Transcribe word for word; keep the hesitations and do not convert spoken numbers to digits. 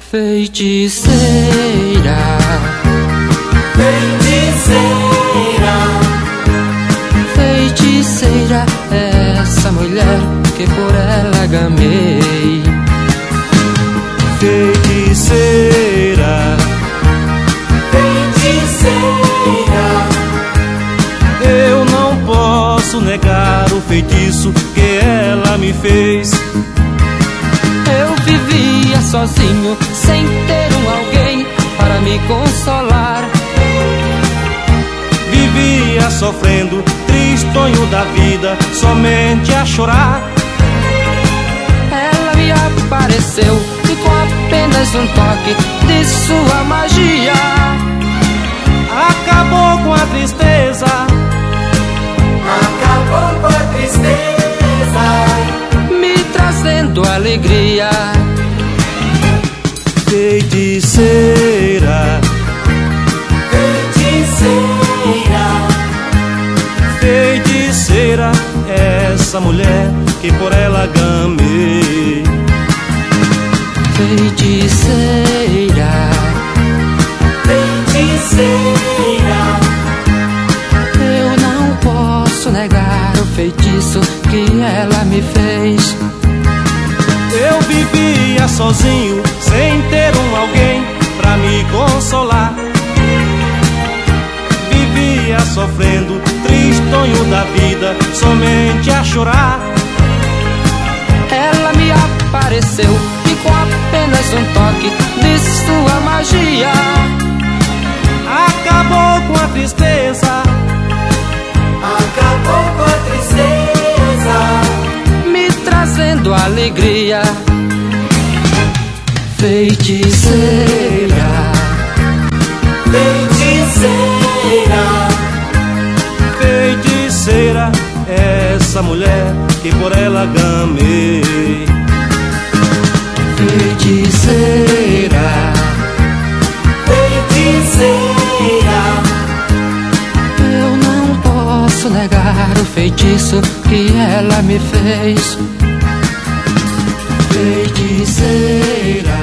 Feiticeira, feiticeira, feiticeira, essa mulher que por ela gamei. Feiticeira, feiticeira, eu não posso negar o feitiço que ela me fez. Eu vivia sozinho, sem ter um alguém para me consolar. Vivia sofrendo, tristonho da vida, somente a chorar. Ela me apareceu e com apenas um toque de sua magia acabou com a tristeza, acabou com a tristeza, me trazendo alegria. Feiticeira, feiticeira, feiticeira, essa mulher que por ela gamei. Feiticeira, feiticeira, eu não posso negar o feitiço que ela me fez. Eu vivia sozinho, sem ter um alguém pra me consolar. Vivia sofrendo, tristonho da vida, somente a chorar. Ela me apareceu e com apenas um toque de sua magia acabou com a tristeza, acabou com a tristeza, me trazendo alegria. Feiticeira, feiticeira, feiticeira, essa mulher que por ela gamei. feiticeira, feiticeira, eu não posso negar o feitiço que ela me fez. Feiticeira,